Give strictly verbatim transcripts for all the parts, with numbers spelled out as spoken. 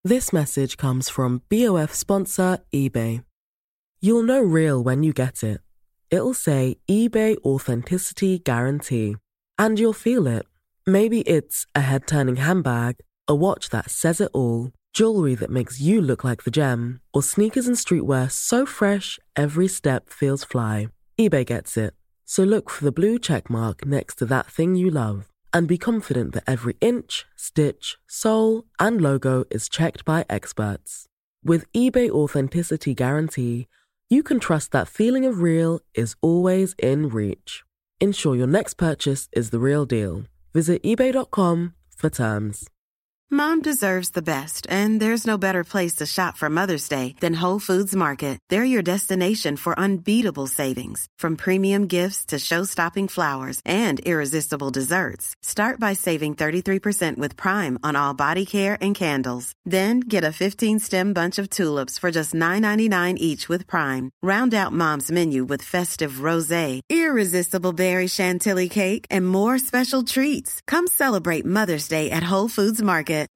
This message comes from B O F sponsor eBay. You'll know real when you get it. It'll say eBay Authenticity Guarantee. And you'll feel it. Maybe it's a head-turning handbag, a watch that says it all, jewelry that makes you look like the gem, or sneakers and streetwear so fresh every step feels fly. eBay gets it. So look for the blue check mark next to that thing you love. And be confident that every inch, stitch, sole, and logo is checked by experts. With eBay Authenticity Guarantee, you can trust that feeling of real is always in reach. Ensure your next purchase is the real deal. Visit ebay dot com for terms. Mom deserves the best, and there's no better place to shop for Mother's Day than Whole Foods Market. They're your destination for unbeatable savings, from premium gifts to show-stopping flowers and irresistible desserts. Start by saving thirty-three percent with Prime on all body care and candles. Then get a fifteen-stem bunch of tulips for just nine ninety-nine each with Prime. Round out Mom's menu with festive rosé, irresistible berry chantilly cake, and more special treats. Come celebrate Mother's Day at Whole Foods Market.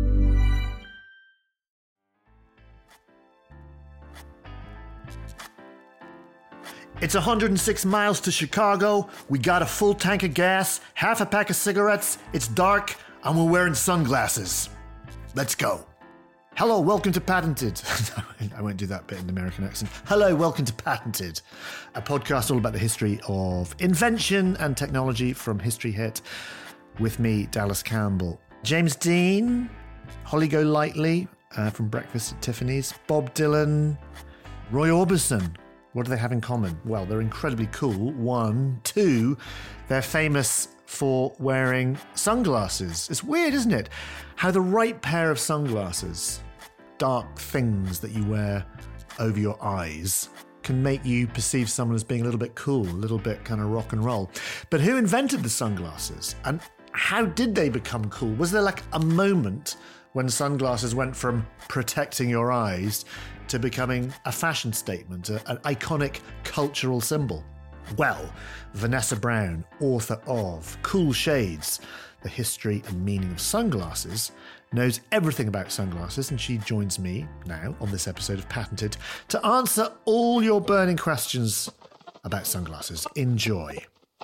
It's one hundred six miles to Chicago, we got a full tank of gas, half a pack of cigarettes, it's dark, and we're wearing sunglasses. Let's go. Hello, welcome to Patented. I won't do that bit in the American accent. Hello, welcome to Patented, a podcast all about the history of invention and technology from History Hit, with me, Dallas Campbell. James Dean, Holly Golightly uh, from Breakfast at Tiffany's, Bob Dylan, Roy Orbison. What do they have in common? Well, they're incredibly cool. One. Two, they're famous for wearing sunglasses. It's weird, isn't it? How the right pair of sunglasses, dark things that you wear over your eyes, can make you perceive someone as being a little bit cool, a little bit kind of rock and roll. But who invented the sunglasses? And how did they become cool? Was there like a moment when sunglasses went from protecting your eyes to becoming a fashion statement, a, an iconic cultural symbol? Well, Vanessa Brown, author of Cool Shades, The History and Meaning of Sunglasses, knows everything about sunglasses, and she joins me now on this episode of Patented to answer all your burning questions about sunglasses. Enjoy.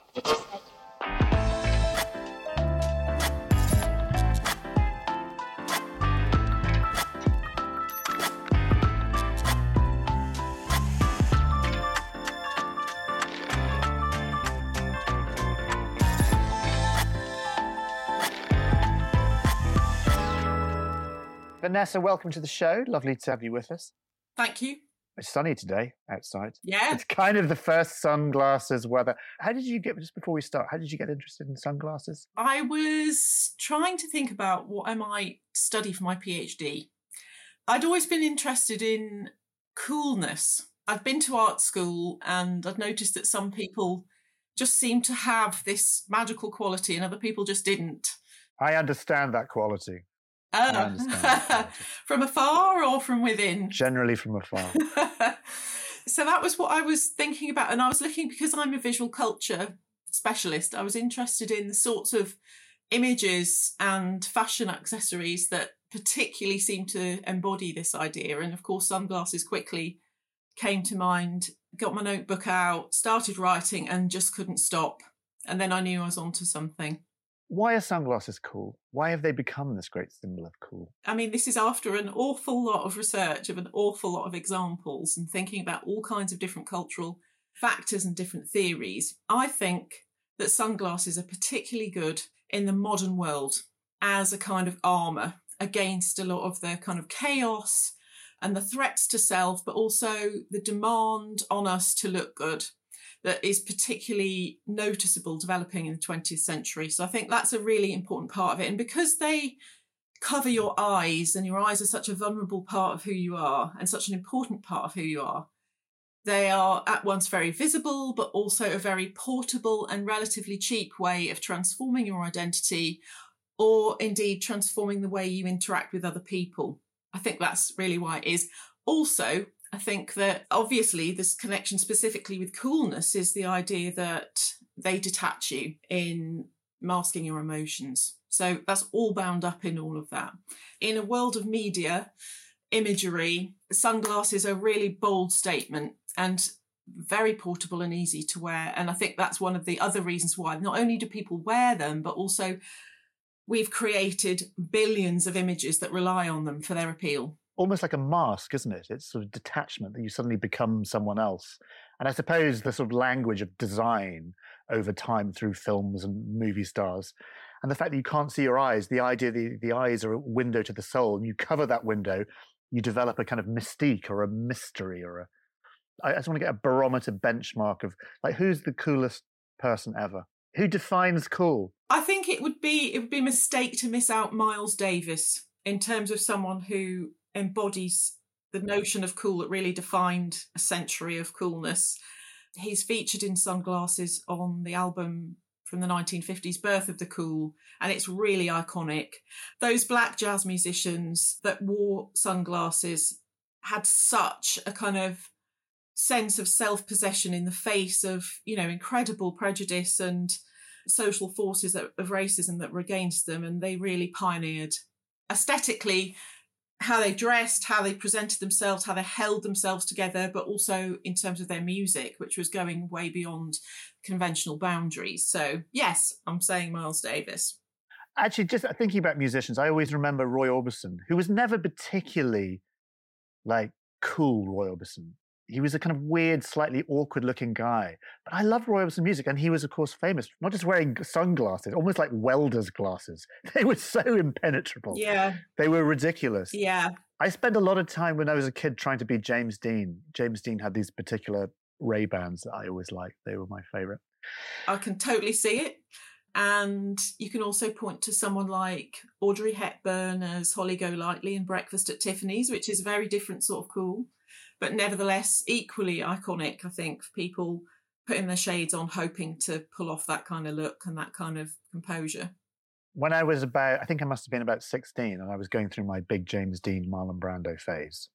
Vanessa, welcome to the show. Lovely to have you with us. Thank you. It's sunny today outside. Yeah. It's kind of the first sunglasses weather. How did you get, just before we start, how did you get interested in sunglasses? I was trying to think about what I might study for my PhD. I'd always been interested in coolness. I'd been to art school and I'd noticed that some people just seemed to have this magical quality and other people just didn't. I understand that quality. Oh, from afar or from within? Generally from afar. So that was what I was thinking about. And I was looking, because I'm a visual culture specialist, I was interested in the sorts of images and fashion accessories that particularly seem to embody this idea. And of course, sunglasses quickly came to mind, got my notebook out, started writing and just couldn't stop. And then I knew I was onto something. Why are sunglasses cool? Why have they become this great symbol of cool? I mean, this is after an awful lot of research of an awful lot of examples and thinking about all kinds of different cultural factors and different theories. I think that sunglasses are particularly good in the modern world as a kind of armour against a lot of the kind of chaos and the threats to self, but also the demand on us to look good that is particularly noticeable developing in the twentieth century. So I think that's a really important part of it. And because they cover your eyes, and your eyes are such a vulnerable part of who you are and such an important part of who you are, they are at once very visible, but also a very portable and relatively cheap way of transforming your identity, or indeed transforming the way you interact with other people. I think that's really why it is. Also, I think that obviously this connection specifically with coolness is the idea that they detach you in masking your emotions. So that's all bound up in all of that. In a world of media, imagery, sunglasses are a really bold statement and very portable and easy to wear. And I think that's one of the other reasons why not only do people wear them, but also we've created billions of images that rely on them for their appeal. Almost like a mask, isn't it? It's sort of detachment that you suddenly become someone else. And I suppose the sort of language of design over time through films and movie stars, and the fact that you can't see your eyes, the idea the, the eyes are a window to the soul, and you cover that window, you develop a kind of mystique or a mystery or a... I just want to get a barometer benchmark of, like, who's the coolest person ever? Who defines cool? I think it would be it would be a mistake to miss out Miles Davis in terms of someone who embodies the notion of cool that really defined a century of coolness. He's featured in sunglasses on the album from the nineteen fifties, Birth of the Cool, and it's really iconic. Those black jazz musicians that wore sunglasses had such a kind of sense of self-possession in the face of, you know, incredible prejudice and social forces that, of racism that were against them, and they really pioneered aesthetically how they dressed, how they presented themselves, how they held themselves together, but also in terms of their music, which was going way beyond conventional boundaries. So yes, I'm saying Miles Davis. Actually, just thinking about musicians, I always remember Roy Orbison, who was never particularly like cool Roy Orbison. He was a kind of weird, slightly awkward-looking guy. But I love Roy Orbison music, and he was, of course, famous, not just wearing sunglasses, almost like welder's glasses. They were so impenetrable. Yeah. They were ridiculous. Yeah. I spent a lot of time when I was a kid trying to be James Dean. James Dean had these particular Ray-Bans that I always liked. They were my favourite. I can totally see it. And you can also point to someone like Audrey Hepburn as Holly Golightly in Breakfast at Tiffany's, which is a very different sort of cool, but nevertheless equally iconic, I think, for people putting their shades on, hoping to pull off that kind of look and that kind of composure. When I was about, I think I must have been about sixteen, and I was going through my big James Dean, Marlon Brando phase,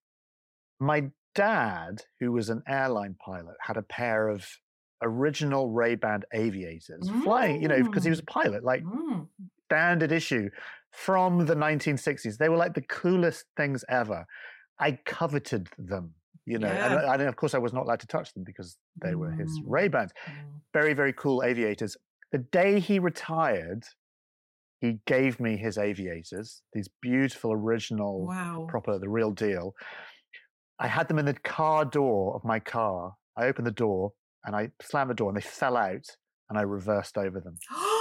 my dad, who was an airline pilot, had a pair of original Ray-Ban aviators mm. flying, you know, because he was a pilot, like mm. standard issue from the nineteen sixties. They were like the coolest things ever. I coveted them, you know, yeah. and, and of course I was not allowed to touch them because they mm. were his Ray-Bans. Mm. Very, very cool aviators. The day he retired, he gave me his aviators, these beautiful original, wow. proper, the real deal. I had them in the car door of my car. I opened the door and I slammed the door and they fell out and I reversed over them.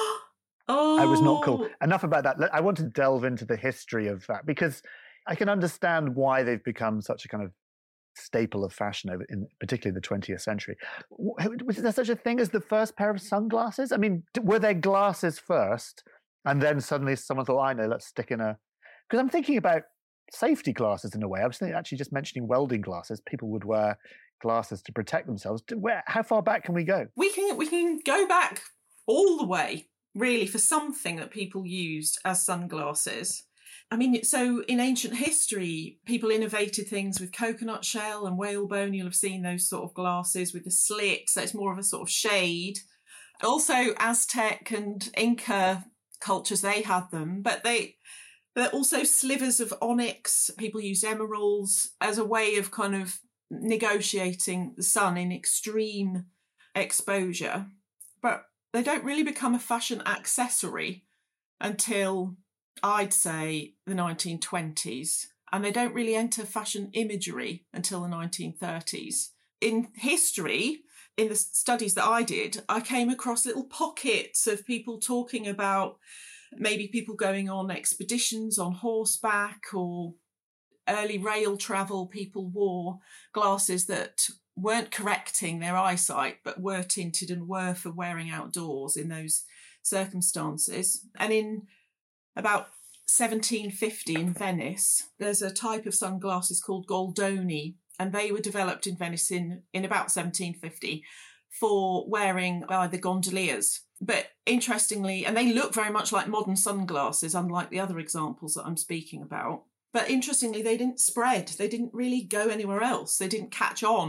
Oh, I was not cool. Enough about that. I want to delve into the history of that because I can understand why they've become such a kind of staple of fashion over in particularly the twentieth century. Was there such a thing as the first pair of sunglasses? I mean, were there glasses first and then suddenly someone thought, I know, let's stick in a... Because I'm thinking about safety glasses in a way. I was thinking, actually just mentioning welding glasses. People would wear glasses to protect themselves. Where, how far back can we go? We can we can go back all the way, really, for something that people used as sunglasses. I mean, so in ancient history, people innovated things with coconut shell and whalebone. You'll have seen those sort of glasses with the slit, so it's more of a sort of shade. Also, Aztec and Inca cultures, they had them, but they... They're also slivers of onyx. People used emeralds as a way of kind of negotiating the sun in extreme exposure. But they don't really become a fashion accessory until, I'd say, the nineteen twenties. And they don't really enter fashion imagery until the nineteen thirties. In history, in the studies that I did, I came across little pockets of people talking about maybe people going on expeditions on horseback or early rail travel. People wore glasses that weren't correcting their eyesight, but were tinted and were for wearing outdoors in those circumstances. And in about seventeen fifty in Venice, there's a type of sunglasses called Goldoni, and they were developed in Venice in, in about seventeen fifty for wearing by the gondoliers. But interestingly, and they look very much like modern sunglasses, unlike the other examples that I'm speaking about. But interestingly, they didn't spread. They didn't really go anywhere else. They didn't catch on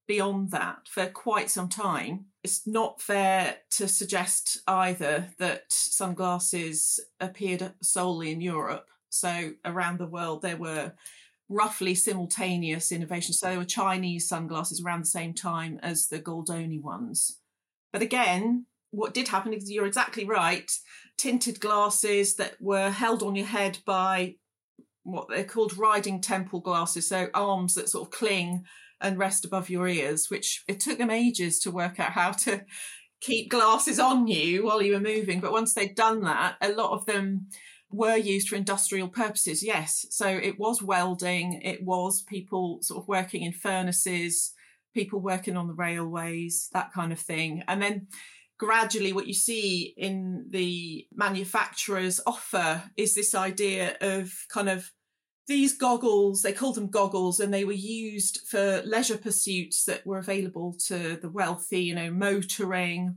beyond that for quite some time. It's not fair to suggest either that sunglasses appeared solely in Europe. So around the world, there were roughly simultaneous innovations. So there were Chinese sunglasses around the same time as the Goldoni ones. But again, what did happen is, you're exactly right, tinted glasses that were held on your head by what they're called riding temple glasses, so arms that sort of cling and rest above your ears, which it took them ages to work out how to keep glasses on you while you were moving. But once they'd done that, a lot of them were used for industrial purposes, yes. So it was welding, it was people sort of working in furnaces, people working on the railways, that kind of thing. And then gradually what you see in the manufacturers' offer is this idea of kind of these goggles, they called them goggles, and they were used for leisure pursuits that were available to the wealthy, you know, motoring,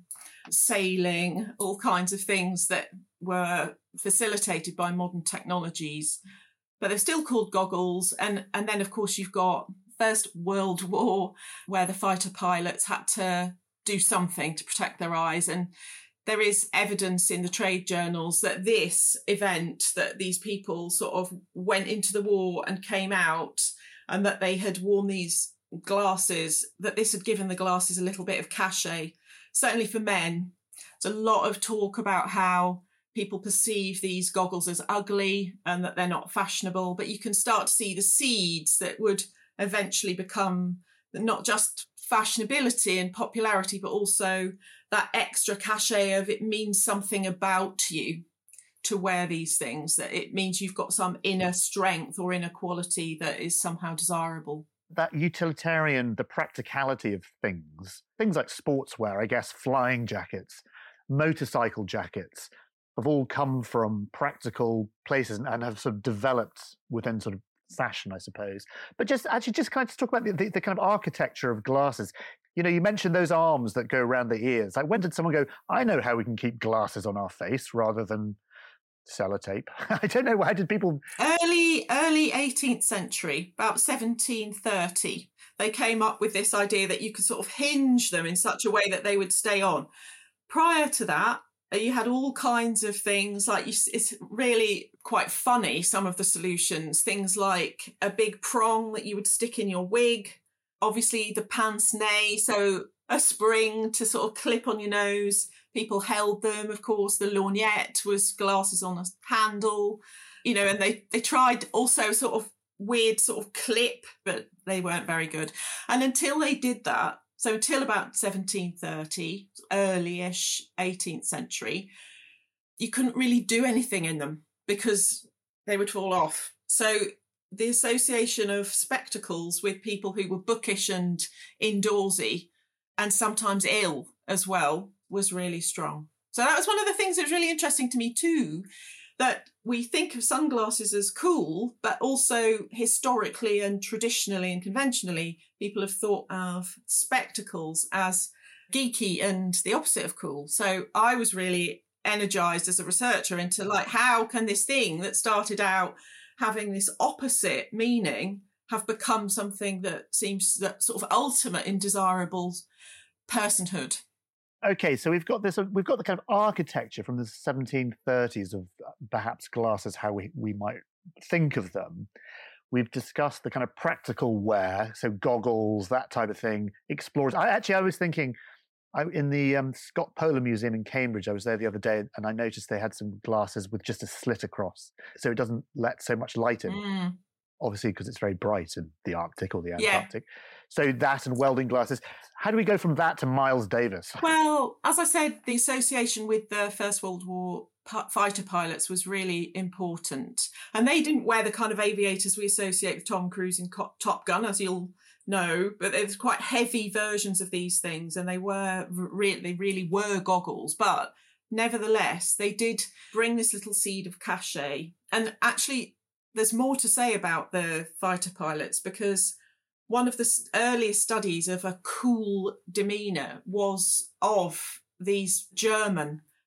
sailing, all kinds of things that were facilitated by modern technologies. But they're still called goggles. And, and then, of course, you've got First World War, where the fighter pilots had to do something to protect their eyes. And there is evidence in the trade journals that this event, that these people sort of went into the war and came out, and that they had worn these glasses, that this had given the glasses a little bit of cachet, certainly for men. There's a lot of talk about how people perceive these goggles as ugly and that they're not fashionable, but you can start to see the seeds that would eventually become not just fashionability and popularity, but also that extra cachet of it means something about you to wear these things, that it means you've got some inner strength or inner quality that is somehow desirable. That utilitarian, the practicality of things, things like sportswear, I guess, flying jackets, motorcycle jackets, have all come from practical places and have sort of developed within sort of fashion, I suppose. But just actually just kind of talk about the, the, the kind of architecture of glasses. You know, you mentioned those arms that go around the ears. Like, when did someone go, I know how we can keep glasses on our face rather than sellotape? I don't know. How did people... Early, early eighteenth century, about seventeen thirty, they came up with this idea that you could sort of hinge them in such a way that they would stay on. Prior to that, you had all kinds of things, like you, it's really quite funny, some of the solutions, things like a big prong that you would stick in your wig, obviously the pince-nez, so a spring to sort of clip on your nose. People held them, of course. The lorgnette was glasses on a handle, you know, and they, they tried also sort of weird sort of clip, but they weren't very good. And until they did that, so until about seventeen thirty, early-ish eighteenth century, you couldn't really do anything in them because they would fall off. So the association of spectacles with people who were bookish and indoorsy and sometimes ill as well was really strong. So that was one of the things that was really interesting to me too, that we think of sunglasses as cool, but also historically and traditionally and conventionally, people have thought of spectacles as geeky and the opposite of cool. So I was really energized as a researcher into, like, how can this thing that started out having this opposite meaning have become something that seems that sort of ultimate in desirable personhood. Okay, so we've got this. We've got the kind of architecture from the seventeen thirties of perhaps glasses, how we, we might think of them. We've discussed the kind of practical wear, so goggles, that type of thing. Explorers. I actually, I was thinking, I, in the um, Scott Polar Museum in Cambridge, I was there the other day, and I noticed they had some glasses with just a slit across, so it doesn't let so much light in. Mm. Obviously, because it's very bright in the Arctic or the Yeah. Antarctic. So that and welding glasses. How do we go from that to Miles Davis? Well, as I said, the association with the First World War p- fighter pilots was really important. And they didn't wear the kind of aviators we associate with Tom Cruise in Co- Top Gun, as you'll know, but there's quite heavy versions of these things, and they were really, they really were goggles. But nevertheless, they did bring this little seed of cachet. And actually, there's more to say about the fighter pilots, because one of the earliest studies of a cool demeanour was of these German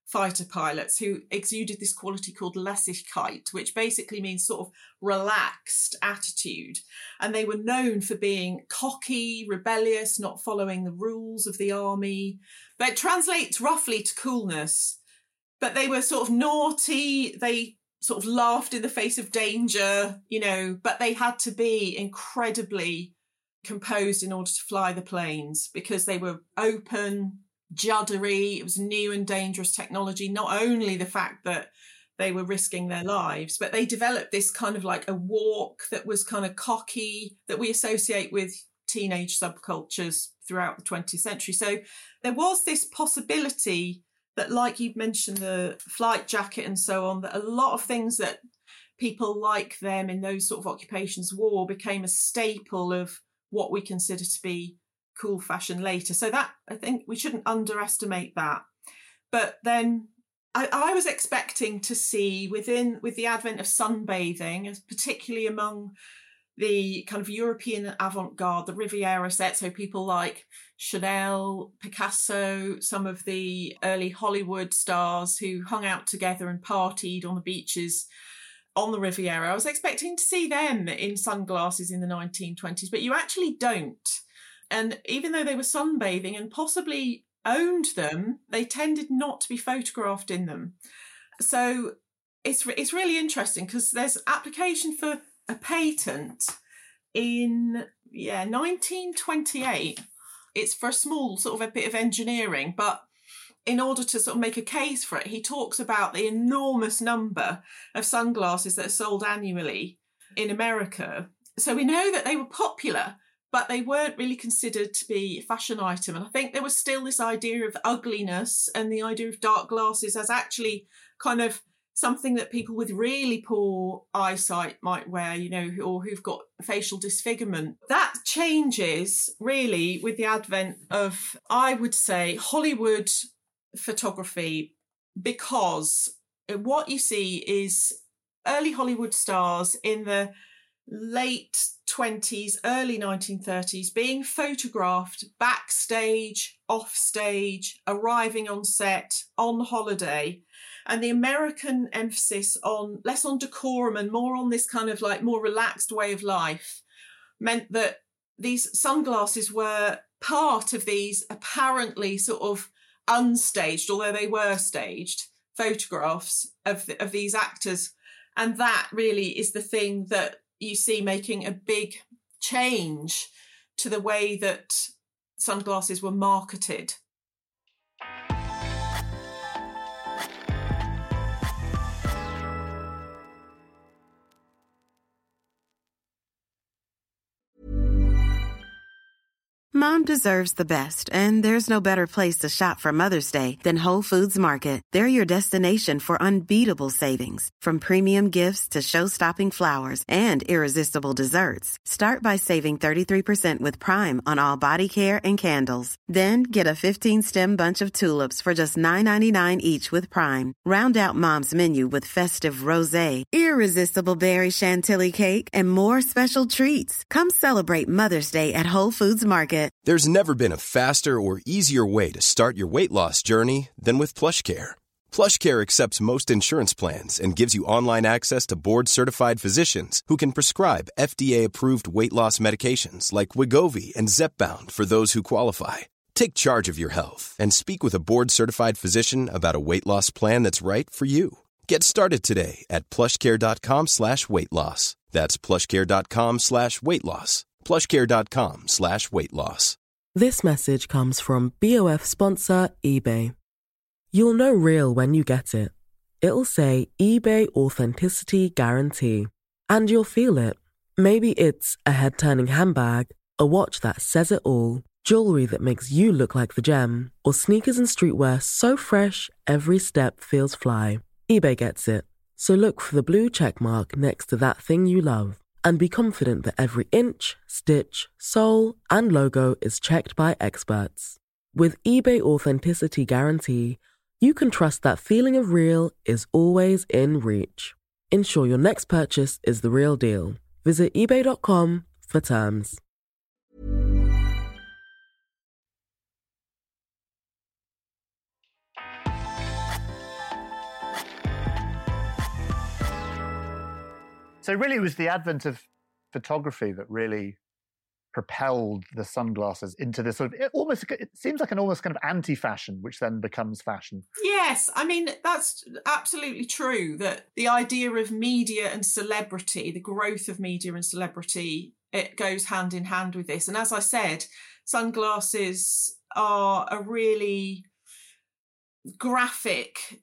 fighter pilots who exuded this quality called Lässigkeit, which basically means sort of relaxed attitude. And they were known for being cocky, rebellious, not following the rules of the army. But it translates roughly to coolness. But they were sort of naughty, they sort of laughed in the face of danger, you know, but they had to be incredibly composed in order to fly the planes because they were open, juddery. It was new and dangerous technology. Not only the fact that they were risking their lives, but they developed this kind of like a walk that was kind of cocky that we associate with teenage subcultures throughout the twentieth century. So there was this possibility that, like you've mentioned, the flight jacket and so on, that a lot of things that people like them in those sort of occupations wore became a staple of what we consider to be cool fashion later. So that, I think we shouldn't underestimate that. But then I, I was expecting to see within, with the advent of sunbathing, particularly among the kind of European avant-garde, the Riviera set, so people like Chanel, Picasso, some of the early Hollywood stars who hung out together and partied on the beaches on the Riviera. I was expecting to see them in sunglasses in the nineteen twenties, but you actually don't. And even though they were sunbathing and possibly owned them, they tended not to be photographed in them. So it's it's really interesting because there's application for a patent in yeah nineteen twenty-eight. It's for a small sort of a bit of engineering, but in order to sort of make a case for it, he talks about the enormous number of sunglasses that are sold annually in America. So we know that they were popular, but they weren't really considered to be a fashion item. And I think there was still this idea of ugliness and the idea of dark glasses as actually kind of something that people with really poor eyesight might wear, you know, or who've got facial disfigurement. That changes really with the advent of, I would say, Hollywood photography, because what you see is early Hollywood stars in the late twenties, early nineteen thirties being photographed backstage, off stage, arriving on set, on holiday. And the American emphasis on less on decorum and more on this kind of like more relaxed way of life meant that these sunglasses were part of these apparently sort of unstaged, although they were staged, photographs of the, of these actors. And that really is the thing that you see making a big change to the way that sunglasses were marketed. Mom deserves the best, and there's no better place to shop for Mother's Day than Whole Foods Market. They're your destination for unbeatable savings, from premium gifts to show-stopping flowers and irresistible desserts. Start by saving thirty-three percent with Prime on all body care and candles. Then get a fifteen-stem bunch of tulips for just nine ninety-nine each with Prime. Round out Mom's menu with festive rosé, irresistible berry chantilly cake, and more special treats. Come celebrate Mother's Day at Whole Foods Market. There's never been a faster or easier way to start your weight loss journey than with PlushCare. PlushCare accepts most insurance plans and gives you online access to board-certified physicians who can prescribe F D A-approved weight loss medications like Wegovy and Zepbound for those who qualify. Take charge of your health and speak with a board-certified physician about a weight loss plan that's right for you. Get started today at plushcare.com slash weight loss. That's plushcare.com slash weight loss. plushcare.com slash weight loss. This message comes from B O F sponsor eBay. You'll know real when you get it. It'll say eBay Authenticity Guarantee. And you'll feel it. Maybe it's a head-turning handbag, a watch that says it all, jewelry that makes you look like the gem, or sneakers and streetwear so fresh every step feels fly. eBay gets it. So look for the blue check mark next to that thing you love. And be confident that every inch, stitch, sole, and logo is checked by experts. With eBay Authenticity Guarantee, you can trust that feeling of real is always in reach. Ensure your next purchase is the real deal. Visit ebay dot com for terms. So really it was the advent of photography that really propelled the sunglasses into this sort of, it almost, it seems like an almost kind of anti-fashion, which then becomes fashion. Yes, I mean, that's absolutely true, that the idea of media and celebrity, the growth of media and celebrity, it goes hand in hand with this. And as I said, sunglasses are a really graphic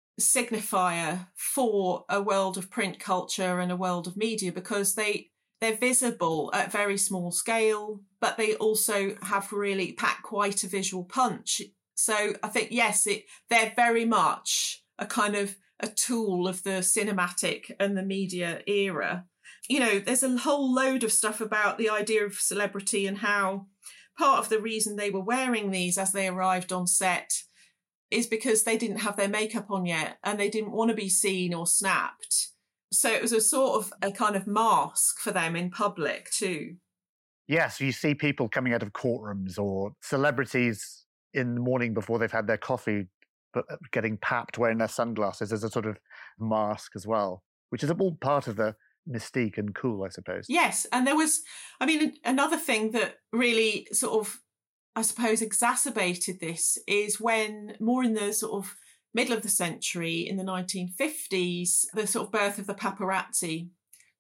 signifier for a world of print culture and a world of media, because they they're visible at very small scale, but they also have really packed quite a visual punch. So I think, yes, it they're very much a kind of a tool of the cinematic and the media era. You know, there's a whole load of stuff about the idea of celebrity and how part of the reason they were wearing these as they arrived on set is because they didn't have their makeup on yet and they didn't want to be seen or snapped. So it was a sort of a kind of mask for them in public too. Yes, you see people coming out of courtrooms or celebrities in the morning before they've had their coffee, but getting papped wearing their sunglasses as a sort of mask as well, which is all part of the mystique and cool, I suppose. Yes, and there was, I mean, another thing that really sort of, I suppose, exacerbated this is when more in the sort of middle of the century, in the nineteen fifties, the sort of birth of the paparazzi.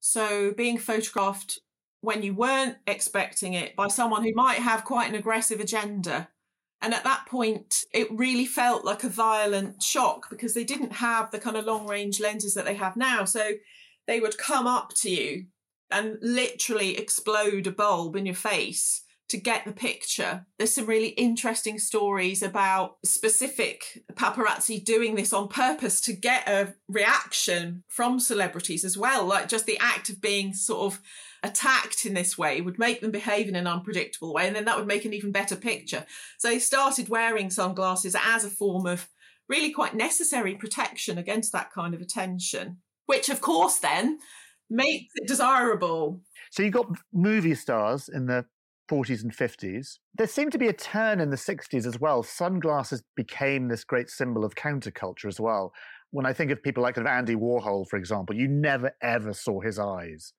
So being photographed when you weren't expecting it by someone who might have quite an aggressive agenda. And at that point, it really felt like a violent shock because they didn't have the kind of long range lenses that they have now. So they would come up to you and literally explode a bulb in your face to get the picture. There's some really interesting stories about specific paparazzi doing this on purpose to get a reaction from celebrities as well. Like just the act of being sort of attacked in this way would make them behave in an unpredictable way, and then that would make an even better picture. So they started wearing sunglasses as a form of really quite necessary protection against that kind of attention, which of course then makes it desirable. So you got movie stars in the forties and fifties. There seemed to be a turn in the sixties as well. Sunglasses became this great symbol of counterculture as well. When I think of people like Andy Warhol, for example, you never ever saw his eyes.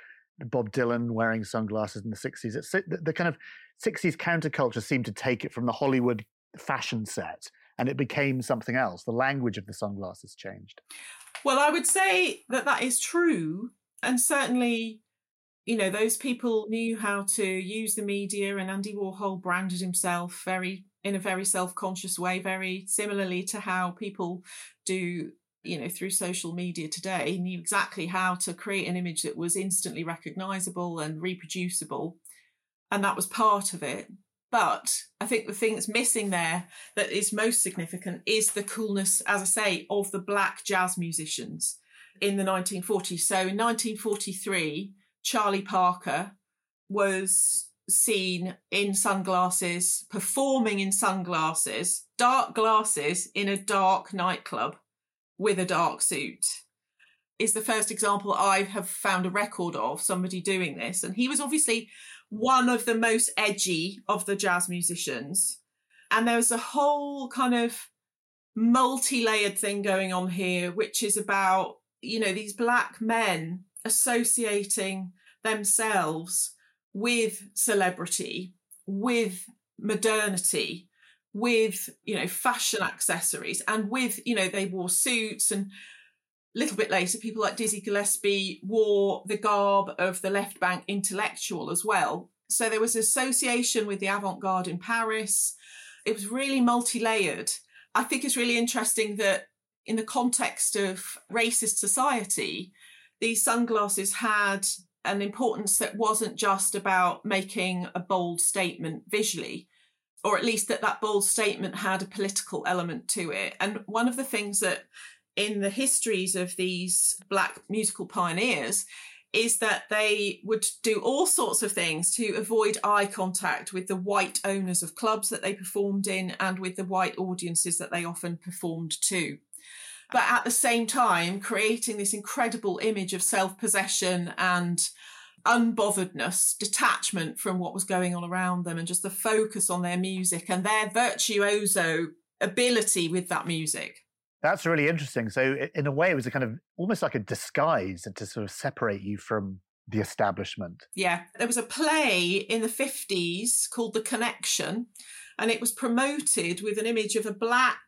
Bob Dylan wearing sunglasses in the sixties. It's, the, the kind of sixties counterculture seemed to take it from the Hollywood fashion set and it became something else. The language of the sunglasses changed. Well, I would say that that is true. And certainly, you know, those people knew how to use the media, and Andy Warhol branded himself very in a very self-conscious way, very similarly to how people do, you know, through social media today. He knew exactly how to create an image that was instantly recognizable and reproducible. And that was part of it. But I think the thing that's missing there that is most significant is the coolness, as I say, of the black jazz musicians in the nineteen forties. So in nineteen forty-three, Charlie Parker was seen in sunglasses, performing in sunglasses, dark glasses in a dark nightclub with a dark suit. Is the first example I have found a record of somebody doing this. And he was obviously one of the most edgy of the jazz musicians. And there was a whole kind of multi-layered thing going on here, which is about, you know, these black men associating themselves with celebrity, with modernity, with, you know, fashion accessories, and with, you know, they wore suits. And a little bit later, people like Dizzy Gillespie wore the garb of the left bank intellectual as well. So there was association with the avant-garde in Paris. It was really multi-layered. I think it's really interesting that in the context of racist society, these sunglasses had an importance that wasn't just about making a bold statement visually, or at least that that bold statement had a political element to it. And one of the things that in the histories of these black musical pioneers is that they would do all sorts of things to avoid eye contact with the white owners of clubs that they performed in and with the white audiences that they often performed to. But at the same time, creating this incredible image of self-possession and unbotheredness, detachment from what was going on around them, and just the focus on their music and their virtuoso ability with that music. That's really interesting. So in a way, it was a kind of almost like a disguise to sort of separate you from the establishment. Yeah. There was a play in the fifties called The Connection, and it was promoted with an image of a black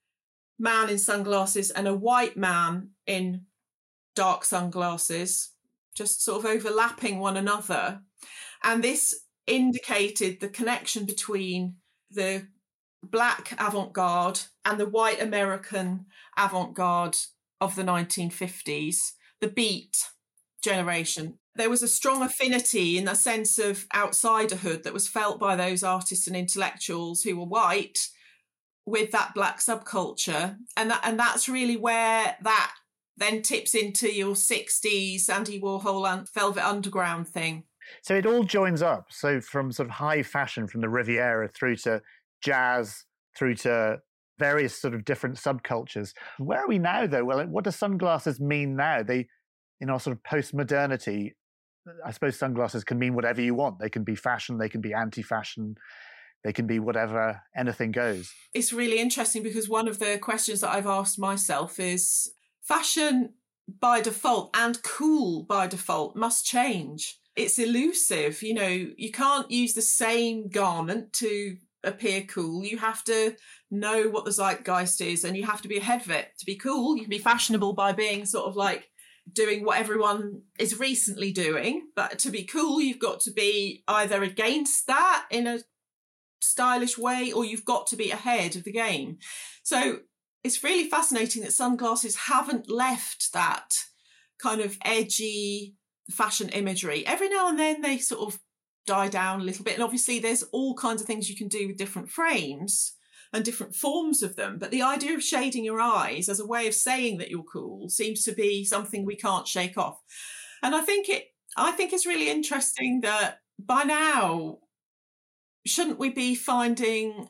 man in sunglasses and a white man in dark sunglasses, just sort of overlapping one another. And this indicated the connection between the black avant-garde and the white American avant-garde of the nineteen fifties, the Beat generation. There was a strong affinity in the sense of outsiderhood that was felt by those artists and intellectuals who were white with that black subculture. And that, and that's really where that then tips into your sixties Andy Warhol and Velvet Underground thing. So it all joins up. So from sort of high fashion from the Riviera through to jazz, through to various sort of different subcultures. Where are we now, though? Well, what do sunglasses mean now? They, in our sort of post-modernity, I suppose sunglasses can mean whatever you want. They can be fashion, they can be anti-fashion, they can be whatever, anything goes. It's really interesting because one of the questions that I've asked myself is fashion by default and cool by default must change. It's elusive. You know, you can't use the same garment to appear cool. You have to know what the zeitgeist is and you have to be ahead of it to be cool. You can be fashionable by being sort of like doing what everyone is recently doing, but to be cool you've got to be either against that in a stylish way or you've got to be ahead of the game. So it's really fascinating that sunglasses haven't left that kind of edgy fashion imagery. Every now and then they sort of die down a little bit, and obviously there's all kinds of things you can do with different frames and different forms of them, but the idea of shading your eyes as a way of saying that you're cool seems to be something we can't shake off. And I think it I think it's really interesting that by now, shouldn't we be finding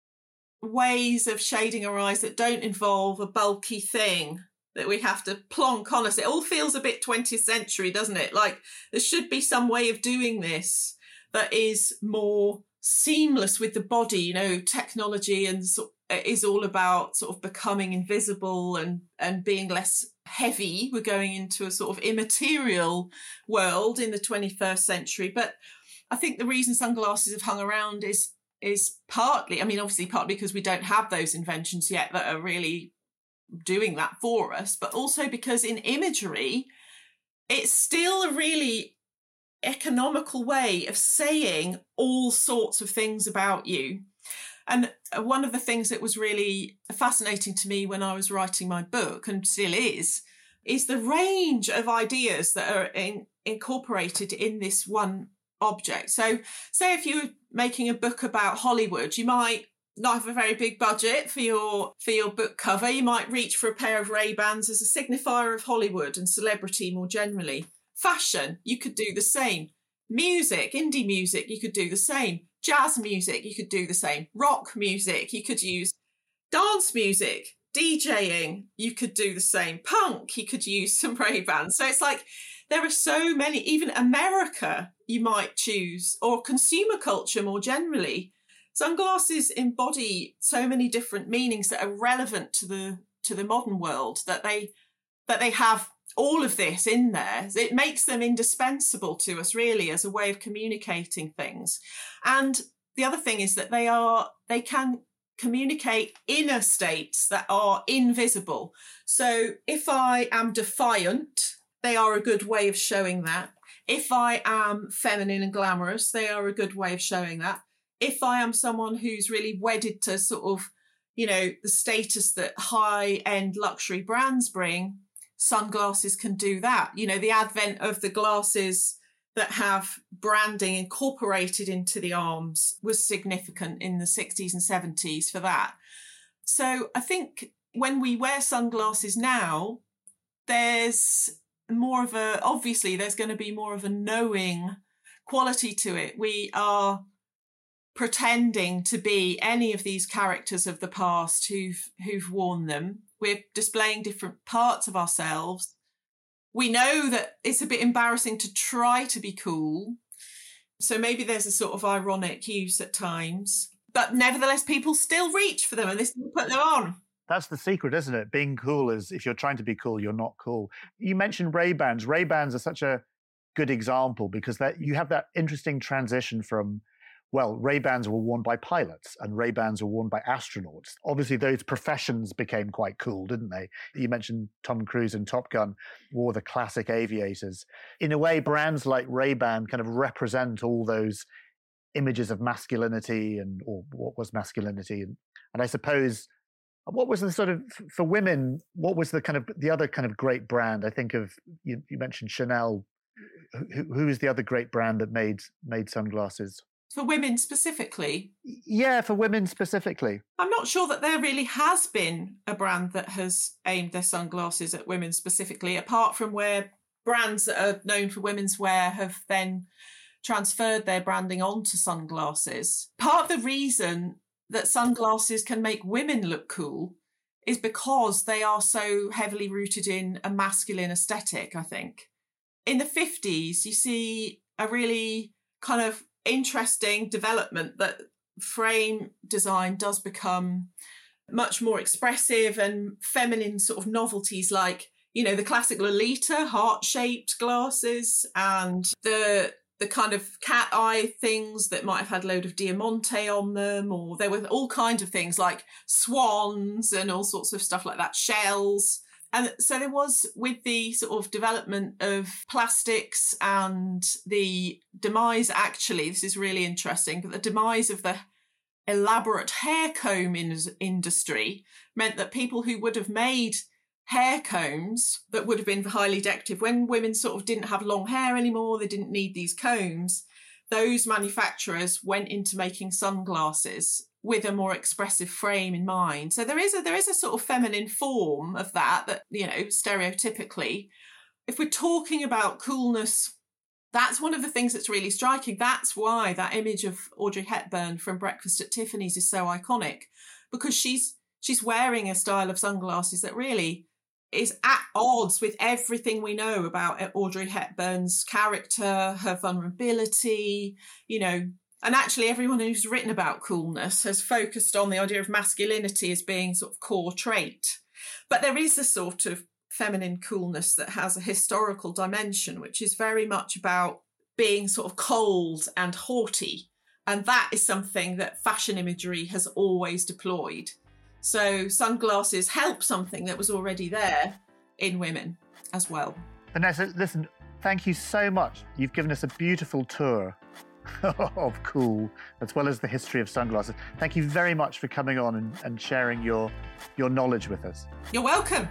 ways of shading our eyes that don't involve a bulky thing that we have to plonk on us? It all feels a bit twentieth century, doesn't it? Like there should be some way of doing this that is more seamless with the body. You know, technology and so, is all about sort of becoming invisible and, and being less heavy. We're going into a sort of immaterial world in the twenty-first century. But I think the reason sunglasses have hung around is is partly, I mean, obviously partly because we don't have those inventions yet that are really doing that for us, but also because in imagery, it's still a really economical way of saying all sorts of things about you. And one of the things that was really fascinating to me when I was writing my book, and still is, is the range of ideas that are in, incorporated in this one object. So say if you were making a book about Hollywood, you might not have a very big budget for your for your book cover. You might reach for a pair of Ray-Bans as a signifier of Hollywood and celebrity more generally. Fashion, you could do the same. Music, indie music, you could do the same. Jazz music, you could do the same. Rock music, you could use. Dance music, DJing, you could do the same. Punk, you could use some Ray-Bans. So it's like there are so many, even America you might choose, or consumer culture more generally. Sunglasses embody so many different meanings that are relevant to the to the modern world, that they that they have all of this in there. It makes them indispensable to us, really, as a way of communicating things. And the other thing is that they are they can communicate inner states that are invisible. So if I am defiant, they are a good way of showing that. If I am feminine and glamorous, they are a good way of showing that. If I am someone who's really wedded to sort of, you know, the status that high-end luxury brands bring, sunglasses can do that. You know, the advent of the glasses that have branding incorporated into the arms was significant in the sixties and seventies for that. So I think when we wear sunglasses now, there's more of a, obviously there's going to be more of a knowing quality to it. We are pretending to be any of these characters of the past who've who've worn them. We're displaying different parts of ourselves. We know that it's a bit embarrassing to try to be cool. So maybe there's a sort of ironic use at times. But nevertheless, people still reach for them and they still put them on. That's the secret, isn't it? Being cool is, if you're trying to be cool, you're not cool. You mentioned Ray-Bans. Ray-Bans are such a good example because that you have that interesting transition from, well, Ray-Bans were worn by pilots and Ray-Bans were worn by astronauts. Obviously, those professions became quite cool, didn't they? You mentioned Tom Cruise in Top Gun wore the classic aviators. In a way, brands like Ray-Ban kind of represent all those images of masculinity and or what was masculinity. And, and I suppose, what was the sort of, for women, what was the kind of, the other kind of great brand? I think of, you, you mentioned Chanel. Who, who is the other great brand that made made sunglasses? For women specifically? Yeah, for women specifically. I'm not sure that there really has been a brand that has aimed their sunglasses at women specifically, apart from where brands that are known for women's wear have then transferred their branding onto sunglasses. Part of the reason that sunglasses can make women look cool is because they are so heavily rooted in a masculine aesthetic, I think. In the fifties, you see a really kind of interesting development that frame design does become much more expressive, and feminine sort of novelties like, you know, the classic Lolita heart-shaped glasses and the the kind of cat eye things that might have had a load of diamante on them, or there were all kinds of things like swans and all sorts of stuff like that, shells. And so there was, with the sort of development of plastics and the demise, actually, this is really interesting, but the demise of the elaborate hair comb in- industry meant that people who would have made hair combs that would have been highly decorative, when women sort of didn't have long hair anymore, they didn't need these combs, those manufacturers went into making sunglasses with a more expressive frame in mind. So there is a there is a sort of feminine form of that, that, you know, stereotypically, if we're talking about coolness, that's one of the things that's really striking. That's why that image of Audrey Hepburn from Breakfast at Tiffany's is so iconic, because she's she's wearing a style of sunglasses that really is at odds with everything we know about Audrey Hepburn's character, her vulnerability, you know. And actually, everyone who's written about coolness has focused on the idea of masculinity as being sort of core trait. But there is a sort of feminine coolness that has a historical dimension, which is very much about being sort of cold and haughty. And that is something that fashion imagery has always deployed. So sunglasses help something that was already there in women as well. Vanessa, listen, thank you so much. You've given us a beautiful tour of cool, as well as the history of sunglasses. Thank you very much for coming on and, and sharing your your knowledge with us. You're welcome.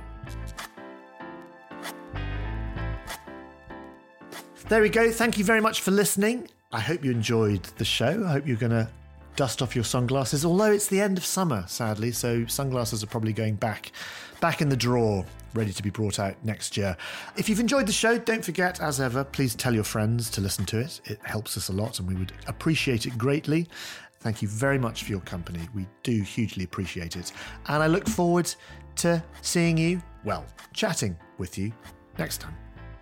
There we go. Thank you very much for listening. I hope you enjoyed the show. I hope you're going to dust off your sunglasses, although it's the end of summer, sadly, so sunglasses are probably going back back in the drawer, ready to be brought out next year. If you've enjoyed the show, don't forget, as ever, please tell your friends to listen to it. It helps us a lot and we would appreciate it greatly. Thank you very much for your company. We do hugely appreciate it. And I look forward to seeing you, well, chatting with you next time.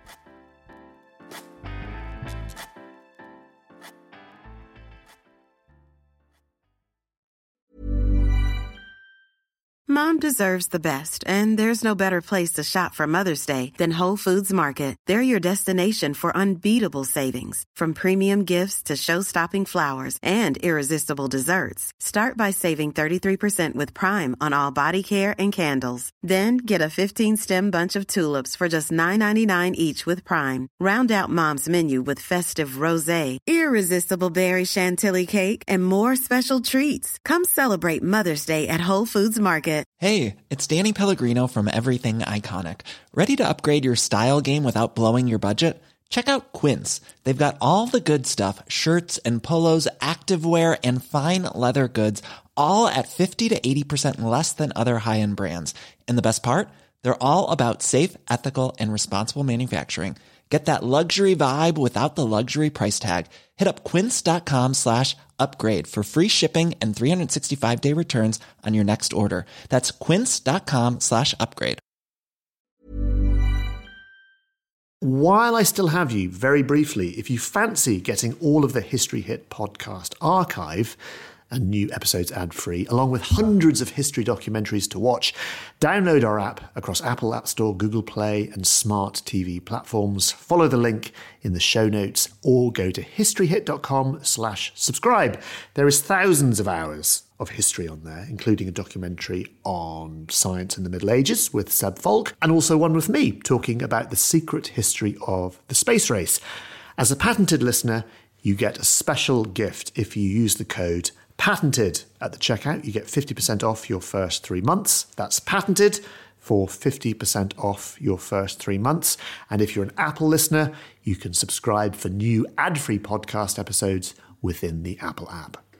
Mom deserves the best, and there's no better place to shop for Mother's Day than Whole Foods Market. They're your destination for unbeatable savings, from premium gifts to show-stopping flowers and irresistible desserts. Start by saving thirty-three percent with Prime on all body care and candles. Then get a fifteen-stem bunch of tulips for just nine ninety-nine each with Prime. Round out Mom's menu with festive rosé, irresistible berry chantilly cake, and more special treats. Come celebrate Mother's Day at Whole Foods Market. Hey, it's Danny Pellegrino from Everything Iconic. Ready to upgrade your style game without blowing your budget? Check out Quince. They've got all the good stuff, shirts and polos, activewear, and fine leather goods, all at fifty to eighty percent less than other high-end brands. And the best part? They're all about safe, ethical, and responsible manufacturing. Get that luxury vibe without the luxury price tag. Hit up quince.com slash upgrade for free shipping and three sixty-five day returns on your next order. That's quince.com slash upgrade. While I still have you, very briefly, if you fancy getting all of the History Hit podcast archive, and new episodes ad-free, along with hundreds of history documentaries to watch. Download our app across Apple App Store, Google Play and smart T V platforms. Follow the link in the show notes or go to historyhit.com slash subscribe. There is thousands of hours of history on there, including a documentary on science in the Middle Ages with Seb Falk, and also one with me talking about the secret history of the space race. As a patented listener, you get a special gift if you use the code PATENTED at the checkout. You get fifty percent off your first three months. That's PATENTED for fifty percent off your first three months. And if you're an Apple listener, you can subscribe for new ad-free podcast episodes within the Apple app.